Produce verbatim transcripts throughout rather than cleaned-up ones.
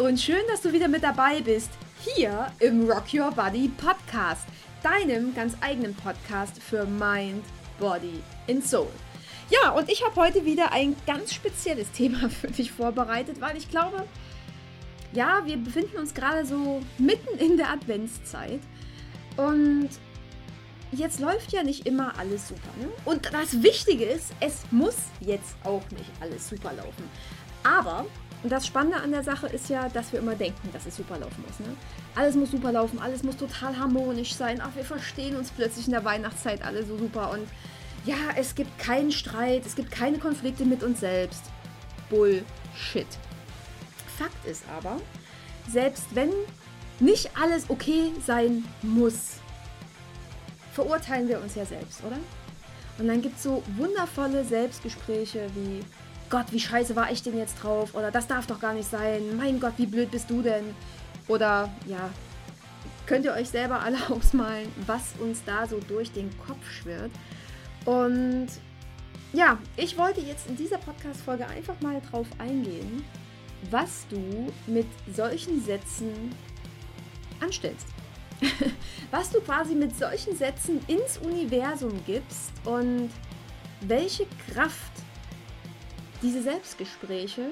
und schön, dass du wieder mit dabei bist, hier im Rock Your Body Podcast, deinem ganz eigenen Podcast für Mind, Body and Soul. Ja, und ich habe heute wieder ein ganz spezielles Thema für dich vorbereitet, weil ich glaube, ja, wir befinden uns gerade so mitten in der Adventszeit und jetzt läuft ja nicht immer alles super, ne? Und das Wichtige ist, es muss jetzt auch nicht alles super laufen. Aber, und das Spannende an der Sache ist ja, dass wir immer denken, dass es super laufen muss, ne? Alles muss super laufen, alles muss total harmonisch sein. Ach, wir verstehen uns plötzlich in der Weihnachtszeit alle so super und ja, es gibt keinen Streit, es gibt keine Konflikte mit uns selbst. Bullshit. Fakt ist aber, selbst wenn nicht alles okay sein muss, verurteilen wir uns ja selbst, oder? Und dann gibt es so wundervolle Selbstgespräche wie: Gott, wie scheiße war ich denn jetzt drauf? Oder das darf doch gar nicht sein. Mein Gott, wie blöd bist du denn? Oder ja, könnt ihr euch selber alle ausmalen, was uns da so durch den Kopf schwirrt. Und ja, ich wollte jetzt in dieser Podcast-Folge einfach mal drauf eingehen, was du mit solchen Sätzen anstellst. Was du quasi mit solchen Sätzen ins Universum gibst und welche Kraft diese Selbstgespräche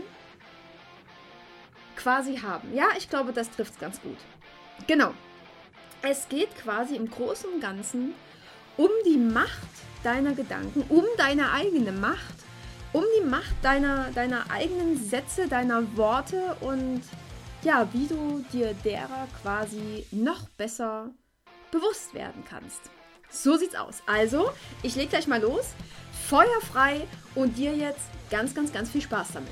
quasi haben. Ja, ich glaube, das trifft es ganz gut. Genau. Es geht quasi im Großen und Ganzen um die Macht deiner Gedanken, um deine eigene Macht, um die Macht deiner, deiner eigenen Sätze, deiner Worte und ja, wie du dir derer quasi noch besser bewusst werden kannst. So sieht's aus. Also, ich leg gleich mal los. Feuer frei und dir jetzt ganz, ganz, ganz viel Spaß damit.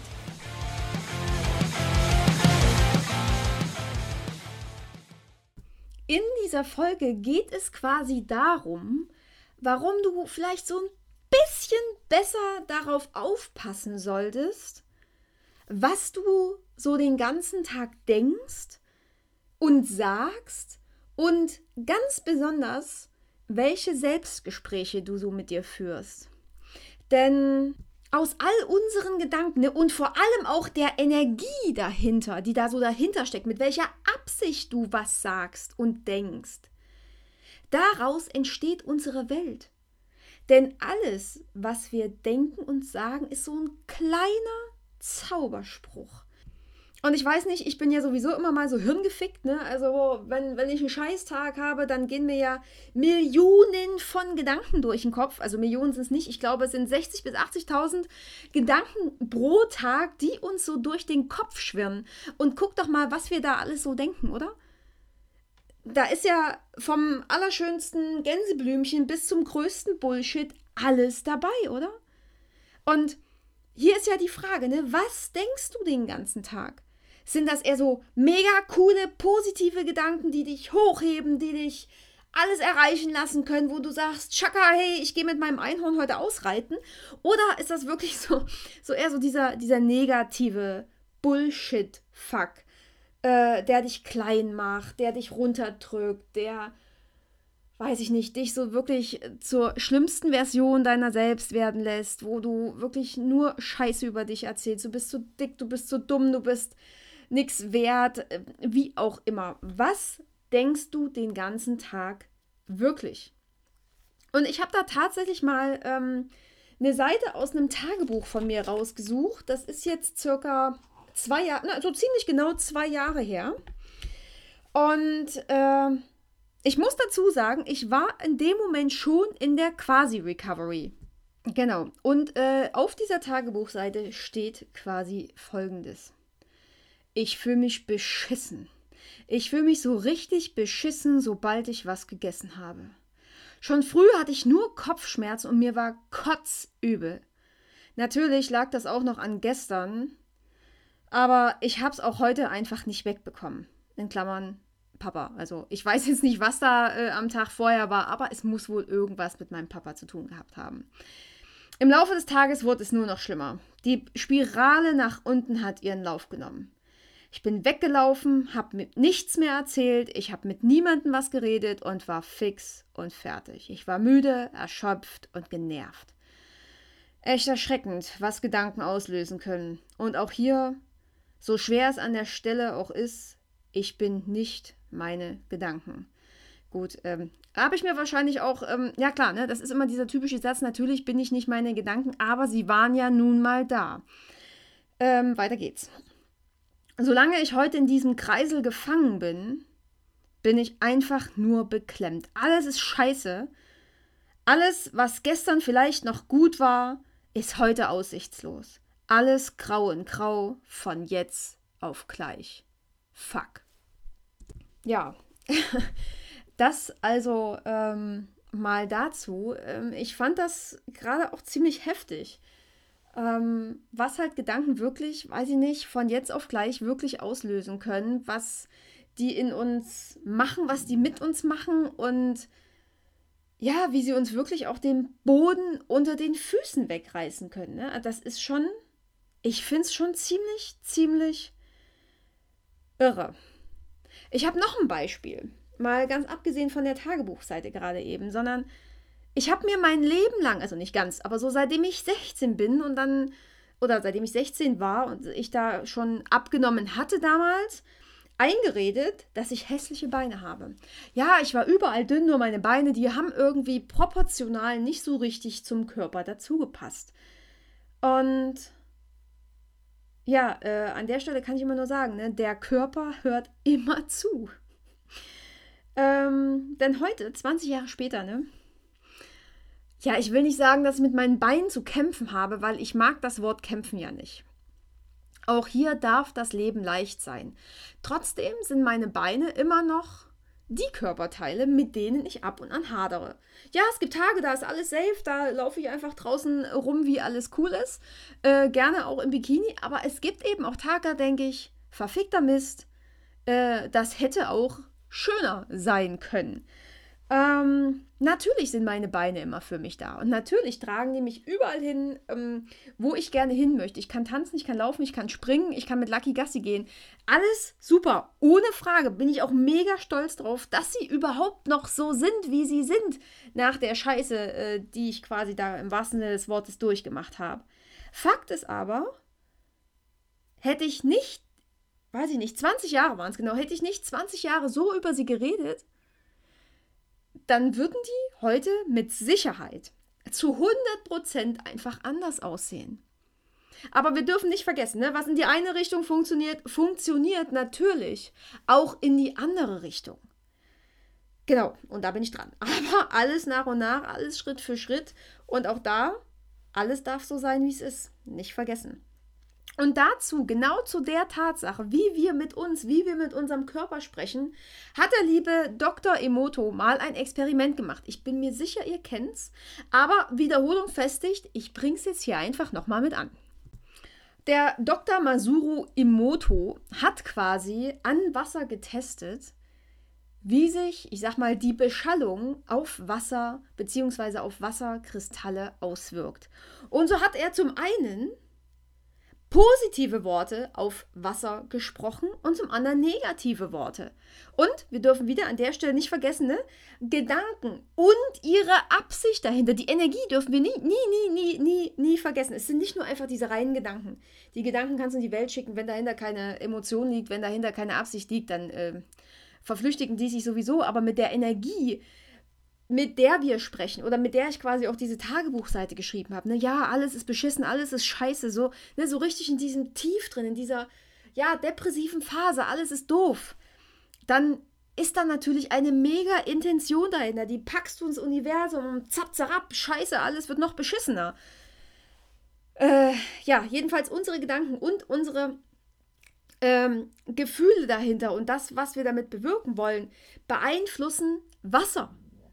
In dieser Folge geht es quasi darum, warum du vielleicht so ein bisschen besser darauf aufpassen solltest, was du so den ganzen Tag denkst und sagst und ganz besonders, welche Selbstgespräche du so mit dir führst. Denn aus all unseren Gedanken, ne, und vor allem auch der Energie dahinter, die da so dahinter steckt, mit welcher Absicht du was sagst und denkst, daraus entsteht unsere Welt. Denn alles, was wir denken und sagen, ist so ein kleiner Zauberspruch. Und ich weiß nicht, ich bin ja sowieso immer mal so hirngefickt, ne? Also wenn, wenn ich einen Scheißtag habe, dann gehen mir ja Millionen von Gedanken durch den Kopf. Also Millionen sind es nicht, ich glaube, es sind sechzigtausend bis achtzigtausend Gedanken pro Tag, die uns so durch den Kopf schwirren. Und guck doch mal, was wir da alles so denken, oder? Da ist ja vom allerschönsten Gänseblümchen bis zum größten Bullshit alles dabei, oder? Und hier ist ja die Frage, ne? Was denkst du den ganzen Tag? Sind das eher so mega coole, positive Gedanken, die dich hochheben, die dich alles erreichen lassen können, wo du sagst, Chaka, hey, ich gehe mit meinem Einhorn heute ausreiten? Oder ist das wirklich so, so eher so dieser, dieser negative Bullshit-Fuck, äh, der dich klein macht, der dich runterdrückt, der, weiß ich nicht, dich so wirklich zur schlimmsten Version deiner selbst werden lässt, wo du wirklich nur Scheiße über dich erzählst. Du bist zu dick, du bist zu dumm, du bist nix wert, wie auch immer. Was denkst du den ganzen Tag wirklich? Und ich habe da tatsächlich mal ähm, eine Seite aus einem Tagebuch von mir rausgesucht. Das ist jetzt circa zwei Jahre, also ziemlich genau zwei Jahre her. Und äh, ich muss dazu sagen, ich war in dem Moment schon in der Quasi-Recovery. Genau. Und äh, auf dieser Tagebuchseite steht quasi Folgendes. Ich fühle mich beschissen. Ich fühle mich so richtig beschissen, sobald ich was gegessen habe. Schon früh hatte ich nur Kopfschmerzen und mir war kotzübel. Natürlich lag das auch noch an gestern, aber ich habe es auch heute einfach nicht wegbekommen. In Klammern Papa. Also ich weiß jetzt nicht, was da äh, am Tag vorher war, aber es muss wohl irgendwas mit meinem Papa zu tun gehabt haben. Im Laufe des Tages wurde es nur noch schlimmer. Die Spirale nach unten hat ihren Lauf genommen. Ich bin weggelaufen, habe mit nichts mehr erzählt, ich habe mit niemandem was geredet und war fix und fertig. Ich war müde, erschöpft und genervt. Echt erschreckend, was Gedanken auslösen können. Und auch hier So schwer es an der Stelle auch ist, ich bin nicht meine Gedanken. Gut, ähm, habe ich mir wahrscheinlich auch, ähm, ja klar, ne, das ist immer dieser typische Satz, natürlich bin ich nicht meine Gedanken, aber sie waren ja nun mal da. Ähm, weiter geht's. Solange ich heute in diesem Kreisel gefangen bin, bin ich einfach nur beklemmt. Alles ist scheiße. Alles, was gestern vielleicht noch gut war, ist heute aussichtslos. Alles grau in grau, von jetzt auf gleich. Fuck. Ja, das also ähm, mal dazu. Ähm, ich fand das gerade auch ziemlich heftig. Ähm, was halt Gedanken wirklich, weiß ich nicht, von jetzt auf gleich wirklich auslösen können, was die in uns machen, was die mit uns machen und ja, wie sie uns wirklich auch den Boden unter den Füßen wegreißen können. Ne? Das ist schon, ich finde es schon ziemlich, ziemlich irre. Ich habe noch ein Beispiel, mal ganz abgesehen von der Tagebuchseite gerade eben, sondern ich habe mir mein Leben lang, also nicht ganz, aber so seitdem ich sechzehn bin und dann, oder seitdem ich sechzehn war und ich da schon abgenommen hatte damals, eingeredet, dass ich hässliche Beine habe. Ja, ich war überall dünn, nur meine Beine, die haben irgendwie proportional nicht so richtig zum Körper dazugepasst. Und ja, äh, an der Stelle kann ich immer nur sagen, ne, der Körper hört immer zu. Ähm, denn heute, zwanzig Jahre später, ne, ja, ich will nicht sagen, dass ich mit meinen Beinen zu kämpfen habe, weil ich mag das Wort kämpfen ja nicht. Auch hier darf das Leben leicht sein. Trotzdem sind meine Beine immer noch die Körperteile, mit denen ich ab und an hadere. Ja, es gibt Tage, da ist alles safe, da laufe ich einfach draußen rum, wie alles cool ist. Äh, gerne auch im Bikini, aber es gibt eben auch Tage, da denke ich, verfickter Mist, äh, das hätte auch schöner sein können. Ähm, natürlich sind meine Beine immer für mich da und natürlich tragen die mich überall hin, ähm, wo ich gerne hin möchte. Ich kann tanzen, ich kann laufen, ich kann springen, ich kann mit Lucky Gassi gehen. Alles super, ohne Frage. Bin ich auch mega stolz drauf, dass sie überhaupt noch so sind, wie sie sind, nach der Scheiße, äh, die ich quasi da im wahrsten Sinne des Wortes durchgemacht habe. Fakt ist aber, hätte ich nicht, weiß ich nicht, zwanzig Jahre waren es genau, hätte ich nicht zwanzig Jahre so über sie geredet, dann würden die heute mit Sicherheit zu hundert Prozent einfach anders aussehen. Aber wir dürfen nicht vergessen, ne, was in die eine Richtung funktioniert, funktioniert natürlich auch in die andere Richtung. Genau, und da bin ich dran. Aber alles nach und nach, alles Schritt für Schritt. Und auch da, alles darf so sein, wie es ist. Nicht vergessen. Und dazu, genau zu der Tatsache, wie wir mit uns, wie wir mit unserem Körper sprechen, hat der liebe Doktor Emoto mal ein Experiment gemacht. Ich bin mir sicher, ihr kennt's, aber Wiederholung festigt, ich bring's jetzt hier einfach nochmal mit an. Der Doktor Masuru Emoto hat quasi an Wasser getestet, wie sich, ich sag mal, die Beschallung auf Wasser bzw. auf Wasserkristalle auswirkt. Und so hat er zum einen positive Worte auf Wasser gesprochen und zum anderen negative Worte. Und wir dürfen wieder an der Stelle nicht vergessen, ne? Gedanken und ihre Absicht dahinter, die Energie dürfen wir nie, nie, nie, nie, nie, nie vergessen. Es sind nicht nur einfach diese reinen Gedanken. Die Gedanken kannst du in die Welt schicken, wenn dahinter keine Emotion liegt, wenn dahinter keine Absicht liegt, dann äh, verflüchtigen die sich sowieso. Aber mit der Energie, mit der wir sprechen oder mit der ich quasi auch diese Tagebuchseite geschrieben habe, ne, ja, alles ist beschissen, alles ist scheiße, so, ne, so richtig in diesem Tief drin, in dieser, ja, depressiven Phase, alles ist doof, dann ist da natürlich eine mega Intention dahinter, die packst du ins Universum, zapp, zarab, scheiße, alles wird noch beschissener. Äh, ja, jedenfalls unsere Gedanken und unsere ähm, Gefühle dahinter und das, was wir damit bewirken wollen, beeinflussen Wasser.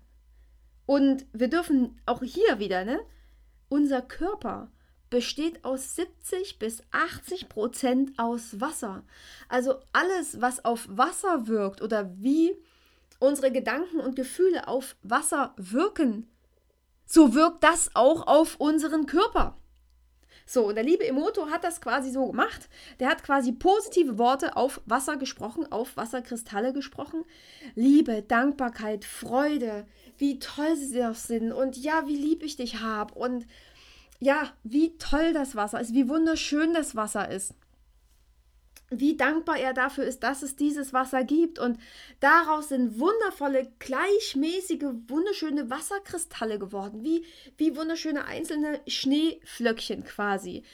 Und wir dürfen auch hier wieder, ne, unser Körper besteht aus siebzig bis achtzig Prozent aus Wasser. Also alles, was auf Wasser wirkt oder wie unsere Gedanken und Gefühle auf Wasser wirken, so wirkt das auch auf unseren Körper. So, und der liebe Emoto hat das quasi so gemacht. Der hat quasi positive Worte auf Wasser gesprochen, auf Wasserkristalle gesprochen. Liebe, Dankbarkeit, Freude, wie toll sie doch sind und ja, wie lieb ich dich habe und ja, wie toll das Wasser ist, wie wunderschön das Wasser ist. wie dankbar er dafür ist, dass es dieses Wasser gibt. Und daraus sind wundervolle, gleichmäßige, wunderschöne Wasserkristalle geworden, wie, wie wunderschöne einzelne Schneeflöckchen quasi.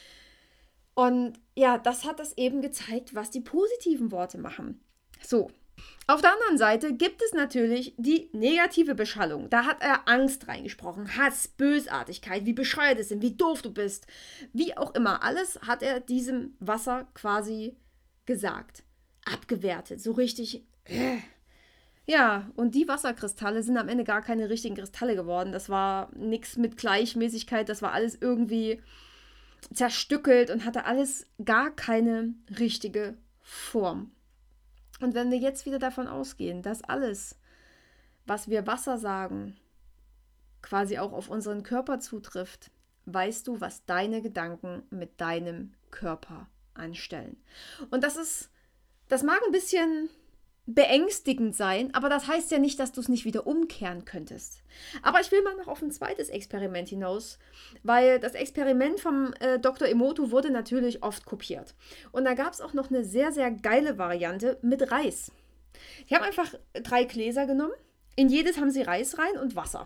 Und ja, das hat das eben gezeigt, was die positiven Worte machen. So, auf der anderen Seite gibt es natürlich die negative Beschallung. Da hat er Angst reingesprochen, Hass, Bösartigkeit, wie bescheuert es sind, wie doof du bist, wie auch immer. Alles hat er diesem Wasser quasi gesagt, abgewertet, so richtig. Äh. Ja, und die Wasserkristalle sind am Ende gar keine richtigen Kristalle geworden. Das war nichts mit Gleichmäßigkeit, das war alles irgendwie zerstückelt und hatte alles gar keine richtige Form. Und wenn wir jetzt wieder davon ausgehen, dass alles, was wir Wasser sagen, quasi auch auf unseren Körper zutrifft, weißt du, was deine Gedanken mit deinem Körper anstellen. Und das ist, das mag ein bisschen beängstigend sein, aber das heißt ja nicht, dass du es nicht wieder umkehren könntest. Aber ich will mal noch auf ein zweites Experiment hinaus, weil das Experiment vom äh, Doktor Emoto wurde natürlich oft kopiert. Und da gab es auch noch eine sehr, sehr geile Variante mit Reis. Die haben einfach drei Gläser genommen, in jedes haben sie Reis rein und Wasser.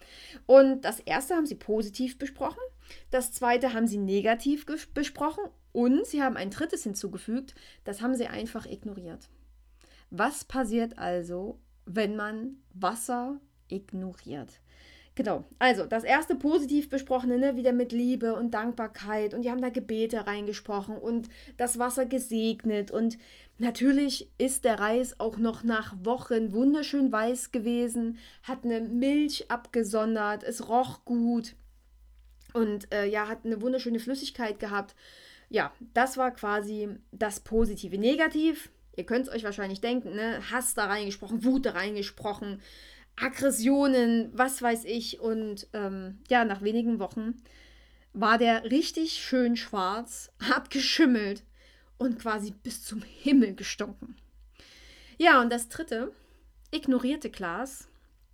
Und das erste haben sie positiv besprochen, das zweite haben sie negativ ges- besprochen und sie haben ein drittes hinzugefügt, das haben sie einfach ignoriert. Was passiert also, wenn man Wasser ignoriert? Genau, also das erste positiv besprochene, ne, wieder mit Liebe und Dankbarkeit und die haben da Gebete reingesprochen und das Wasser gesegnet und natürlich ist der Reis auch noch nach Wochen wunderschön weiß gewesen, hat eine Milch abgesondert, es roch gut und äh, ja, hat eine wunderschöne Flüssigkeit gehabt. Ja, das war quasi das Positive. Negativ, ihr könnt es euch wahrscheinlich denken, ne? Hass da reingesprochen, Wut da reingesprochen, Aggressionen, was weiß ich. Und ähm, ja, nach wenigen Wochen war der richtig schön schwarz, hat geschimmelt und quasi bis zum Himmel gestunken. Ja, und das dritte, ignorierte Glas.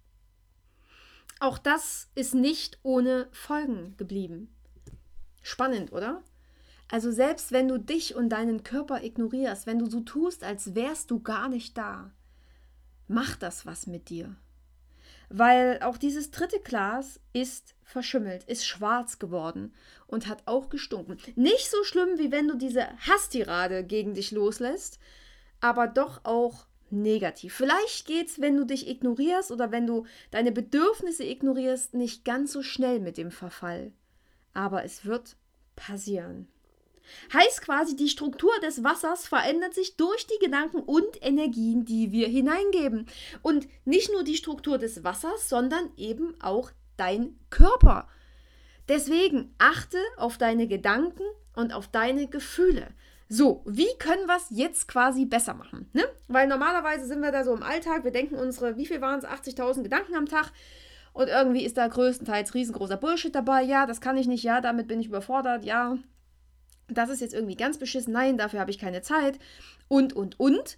Auch das ist nicht ohne Folgen geblieben. Spannend, oder? Also selbst wenn du dich und deinen Körper ignorierst, wenn du so tust, als wärst du gar nicht da, macht das was mit dir. Weil auch dieses dritte Glas ist verschimmelt, ist schwarz geworden und hat auch gestunken. Nicht so schlimm, wie wenn du diese Hasstirade gegen dich loslässt, aber doch auch negativ. Vielleicht geht's, wenn du dich ignorierst oder wenn du deine Bedürfnisse ignorierst, nicht ganz so schnell mit dem Verfall. Aber es wird passieren. Heißt quasi, die Struktur des Wassers verändert sich durch die Gedanken und Energien, die wir hineingeben. Und nicht nur die Struktur des Wassers, sondern eben auch dein Körper. Deswegen achte auf deine Gedanken und auf deine Gefühle. So, wie können wir es jetzt quasi besser machen? Ne? Weil normalerweise sind wir da so im Alltag, wir denken unsere, wie viel waren es, achtzigtausend Gedanken am Tag und irgendwie ist da größtenteils riesengroßer Bullshit dabei. Ja, das kann ich nicht, ja, damit bin ich überfordert, ja, das ist jetzt irgendwie ganz beschissen, nein, dafür habe ich keine Zeit und, und, und.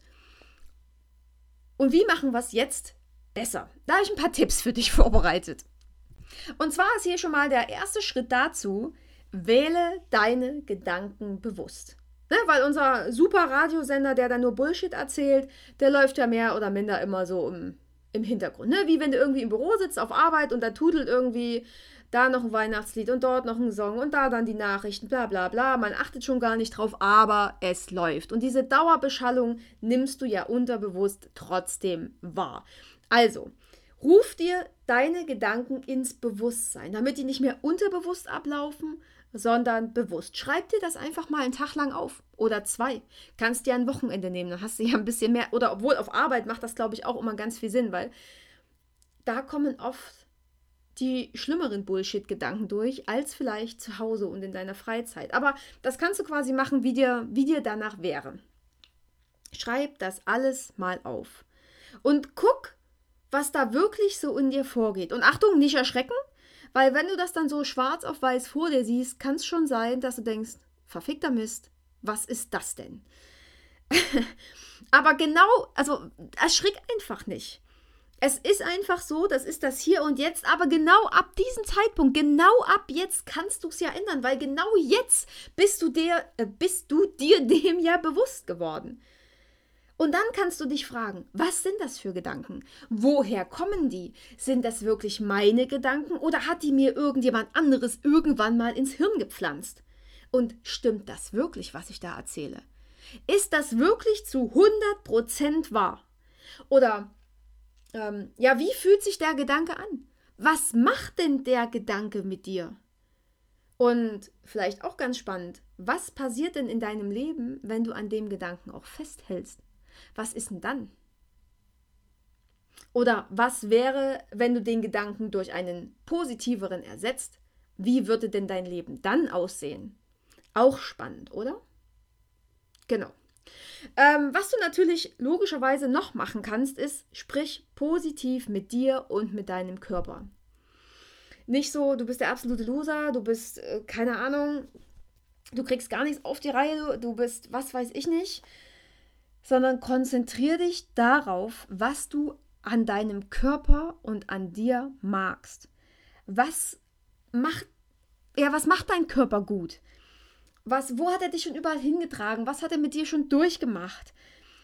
Und wie machen wir es jetzt besser? Da habe ich ein paar Tipps für dich vorbereitet. Und zwar ist hier schon mal der erste Schritt dazu, wähle deine Gedanken bewusst. Ne, weil unser super Radiosender, der da nur Bullshit erzählt, der läuft ja mehr oder minder immer so im, im Hintergrund. Ne? Wie wenn du irgendwie im Büro sitzt auf Arbeit und da tudelt irgendwie da noch ein Weihnachtslied und dort noch ein Song und da dann die Nachrichten, bla bla bla. Man achtet schon gar nicht drauf, aber es läuft. Und diese Dauerbeschallung nimmst du ja unterbewusst trotzdem wahr. Also, ruf dir deine Gedanken ins Bewusstsein, damit die nicht mehr unterbewusst ablaufen, sondern bewusst. Schreib dir das einfach mal einen Tag lang auf oder zwei. Kannst dir ein Wochenende nehmen, dann hast du ja ein bisschen mehr. Oder obwohl auf Arbeit macht das, glaube ich, auch immer ganz viel Sinn, weil da kommen oft die schlimmeren Bullshit-Gedanken durch, als vielleicht zu Hause und in deiner Freizeit. Aber das kannst du quasi machen, wie dir, wie dir danach wäre. Schreib das alles mal auf. Und guck, was da wirklich so in dir vorgeht. Und Achtung, nicht erschrecken, weil wenn du das dann so schwarz auf weiß vor dir siehst, kann es schon sein, dass du denkst, verfickter Mist, was ist das denn? Aber genau, also erschrick einfach nicht. Es ist einfach so, das ist das Hier und Jetzt, aber genau ab diesem Zeitpunkt, genau ab jetzt kannst du es ja ändern, weil genau jetzt bist du dir, äh, bist du dir dem ja bewusst geworden. Und dann kannst du dich fragen, was sind das für Gedanken? Woher kommen die? Sind das wirklich meine Gedanken oder hat die mir irgendjemand anderes irgendwann mal ins Hirn gepflanzt? Und stimmt das wirklich, was ich da erzähle? Ist das wirklich zu hundert Prozent wahr? Oder Ähm, ja, wie fühlt sich der Gedanke an? Was macht denn der Gedanke mit dir? Und vielleicht auch ganz spannend, was passiert denn in deinem Leben, wenn du an dem Gedanken auch festhältst? Was ist denn dann? Oder was wäre, wenn du den Gedanken durch einen positiveren ersetzt? Wie würde denn dein Leben dann aussehen? Auch spannend, oder? Genau. Ähm, was du natürlich logischerweise noch machen kannst, ist, sprich positiv mit dir und mit deinem Körper. Nicht so, du bist der absolute Loser, du bist, äh, keine Ahnung, du kriegst gar nichts auf die Reihe, du bist, was weiß ich nicht, sondern konzentriere dich darauf, was du an deinem Körper und an dir magst. Was macht, ja, was macht dein Körper gut? Was, wo hat er dich schon überall hingetragen? Was hat er mit dir schon durchgemacht?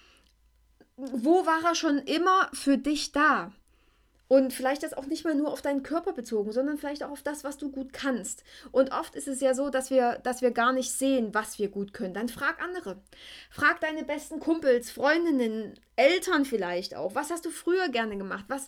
Wo war er schon immer für dich da? Und vielleicht das auch nicht mal nur auf deinen Körper bezogen, sondern vielleicht auch auf das, was du gut kannst. Und oft ist es ja so, dass wir, dass wir gar nicht sehen, was wir gut können. Dann frag andere. Frag deine besten Kumpels, Freundinnen, Eltern vielleicht auch. Was hast du früher gerne gemacht? Was,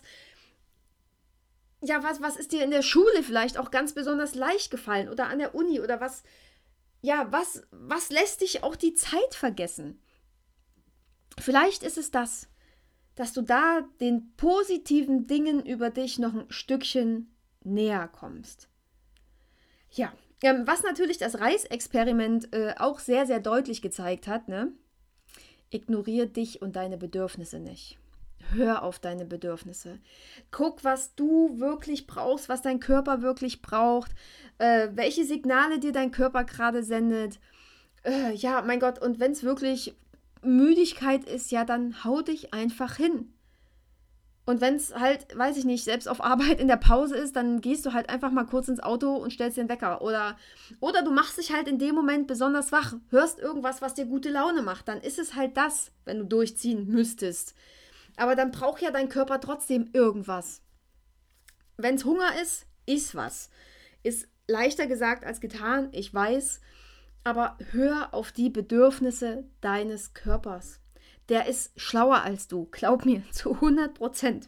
ja, was, was ist dir in der Schule vielleicht auch ganz besonders leicht gefallen? Oder an der Uni? Oder was... Ja, was, was lässt dich auch die Zeit vergessen? Vielleicht ist es das, dass du da den positiven Dingen über dich noch ein Stückchen näher kommst. Ja, ähm, was natürlich das Reisexperiment äh, auch sehr, sehr deutlich gezeigt hat, ne? Ignoriere dich und deine Bedürfnisse nicht. Hör auf deine Bedürfnisse. Guck, was du wirklich brauchst, was dein Körper wirklich braucht, äh, welche Signale dir dein Körper gerade sendet. Äh, ja, mein Gott, und wenn es wirklich Müdigkeit ist, ja, dann hau dich einfach hin. Und wenn es halt, weiß ich nicht, selbst auf Arbeit in der Pause ist, dann gehst du halt einfach mal kurz ins Auto und stellst den Wecker. Oder, oder du machst dich halt in dem Moment besonders wach, hörst irgendwas, was dir gute Laune macht. Dann ist es halt das, wenn du durchziehen müsstest. Aber dann braucht ja dein Körper trotzdem irgendwas. Wenn es Hunger ist, iss was. Ist leichter gesagt als getan, ich weiß. Aber hör auf die Bedürfnisse deines Körpers. Der ist schlauer als du, glaub mir, zu hundert Prozent.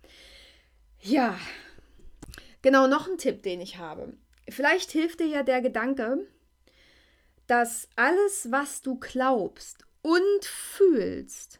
Ja, genau, noch ein Tipp, den ich habe. Vielleicht hilft dir ja der Gedanke, dass alles, was du glaubst und fühlst,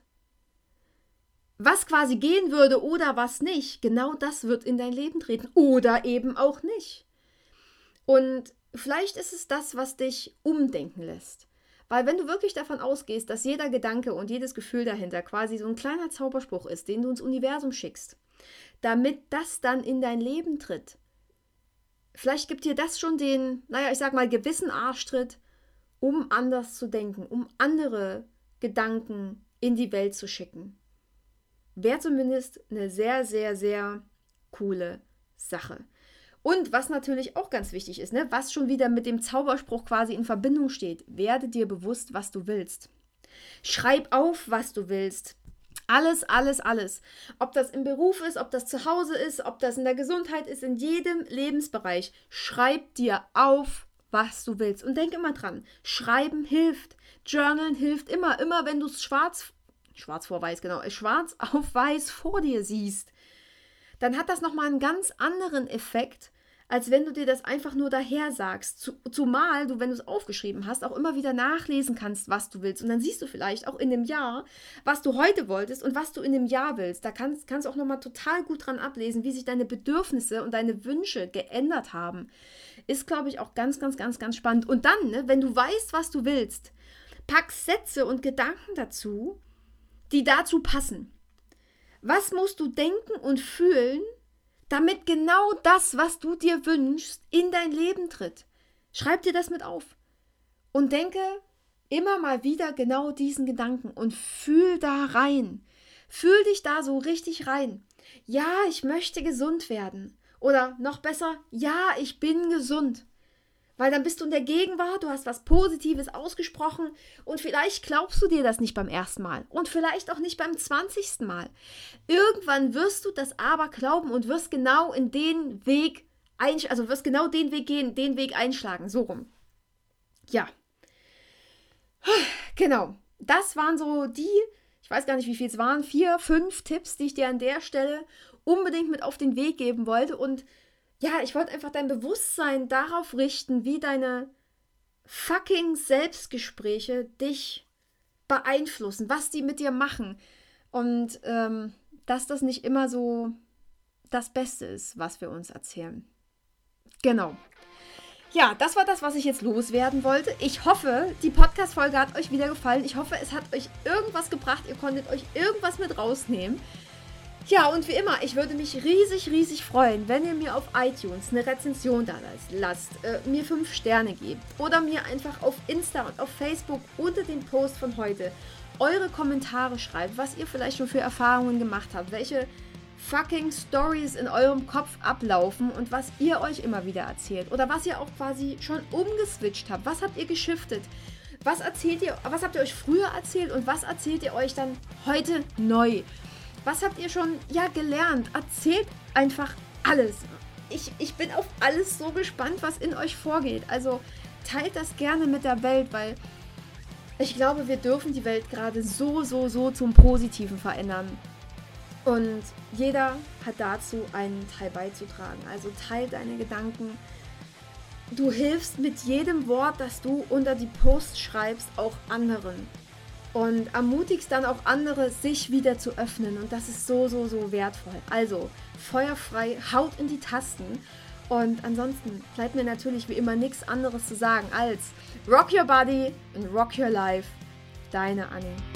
was quasi gehen würde oder was nicht, genau das wird in dein Leben treten oder eben auch nicht. Und vielleicht ist es das, was dich umdenken lässt. Weil wenn du wirklich davon ausgehst, dass jeder Gedanke und jedes Gefühl dahinter quasi so ein kleiner Zauberspruch ist, den du ins Universum schickst, damit das dann in dein Leben tritt, vielleicht gibt dir das schon den, naja, ich sag mal, gewissen Arschtritt, um anders zu denken, um andere Gedanken in die Welt zu schicken. Wäre zumindest eine sehr, sehr, sehr coole Sache. Und was natürlich auch ganz wichtig ist, ne, was schon wieder mit dem Zauberspruch quasi in Verbindung steht, werde dir bewusst, was du willst. Schreib auf, was du willst. Alles, alles, alles. Ob das im Beruf ist, ob das zu Hause ist, ob das in der Gesundheit ist, in jedem Lebensbereich. Schreib dir auf, was du willst. Und denk immer dran, Schreiben hilft. Journalen hilft immer, immer wenn du es schwarz Schwarz vor weiß, genau, schwarz auf weiß vor dir siehst, dann hat das nochmal einen ganz anderen Effekt, als wenn du dir das einfach nur daher sagst. Zumal du, wenn du es aufgeschrieben hast, auch immer wieder nachlesen kannst, was du willst. Und dann siehst du vielleicht auch in dem Jahr, was du heute wolltest und was du in dem Jahr willst. Da kannst, kannst du auch nochmal total gut dran ablesen, wie sich deine Bedürfnisse und deine Wünsche geändert haben. Ist, glaube ich, auch ganz, ganz, ganz, ganz spannend. Und dann, ne, wenn du weißt, was du willst, pack Sätze und Gedanken dazu, die dazu passen. Was musst du denken und fühlen, damit genau das, was du dir wünschst, in dein Leben tritt? Schreib dir das mit auf und denke immer mal wieder genau diesen Gedanken und fühl da rein. Fühl dich da so richtig rein. Ja, ich möchte gesund werden. Oder noch besser, ja, ich bin gesund. Weil dann bist du in der Gegenwart, du hast was Positives ausgesprochen und vielleicht glaubst du dir das nicht beim ersten Mal und vielleicht auch nicht beim zwanzigsten Mal. Irgendwann wirst du das aber glauben und wirst genau in den Weg einsch- also wirst genau den Weg gehen, den Weg einschlagen, so rum. Ja. Genau. Das waren so die, ich weiß gar nicht, wie viel es waren, vier, fünf Tipps, die ich dir an der Stelle unbedingt mit auf den Weg geben wollte. Und ja, ich wollte einfach dein Bewusstsein darauf richten, wie deine fucking Selbstgespräche dich beeinflussen, was die mit dir machen. Und ähm, dass das nicht immer so das Beste ist, was wir uns erzählen. Genau. Ja, das war das, was ich jetzt loswerden wollte. Ich hoffe, die Podcast-Folge hat euch wieder gefallen. Ich hoffe, es hat euch irgendwas gebracht. Ihr konntet euch irgendwas mit rausnehmen. Ja, und wie immer, ich würde mich riesig, riesig freuen, wenn ihr mir auf iTunes eine Rezension da lasst, äh, mir fünf Sterne gebt oder mir einfach auf Insta und auf Facebook unter dem Post von heute eure Kommentare schreibt, was ihr vielleicht schon für Erfahrungen gemacht habt, welche fucking Stories in eurem Kopf ablaufen und was ihr euch immer wieder erzählt oder was ihr auch quasi schon umgeswitcht habt. Was habt ihr geschiftet? Was erzählt ihr, was habt ihr euch früher erzählt und was erzählt ihr euch dann heute neu? Was habt ihr schon, ja, gelernt? Erzählt einfach alles. Ich, ich bin auf alles so gespannt, was in euch vorgeht. Also teilt das gerne mit der Welt, weil ich glaube, wir dürfen die Welt gerade so, so, so zum Positiven verändern. Und jeder hat dazu einen Teil beizutragen. Also teil deine Gedanken. Du hilfst mit jedem Wort, das du unter die Posts schreibst, auch anderen. Und ermutigst dann auch andere, sich wieder zu öffnen. Und das ist so, so, so wertvoll. Also, feuerfrei, haut in die Tasten. Und ansonsten bleibt mir natürlich wie immer nichts anderes zu sagen als Rock your body and rock your life. Deine Anni.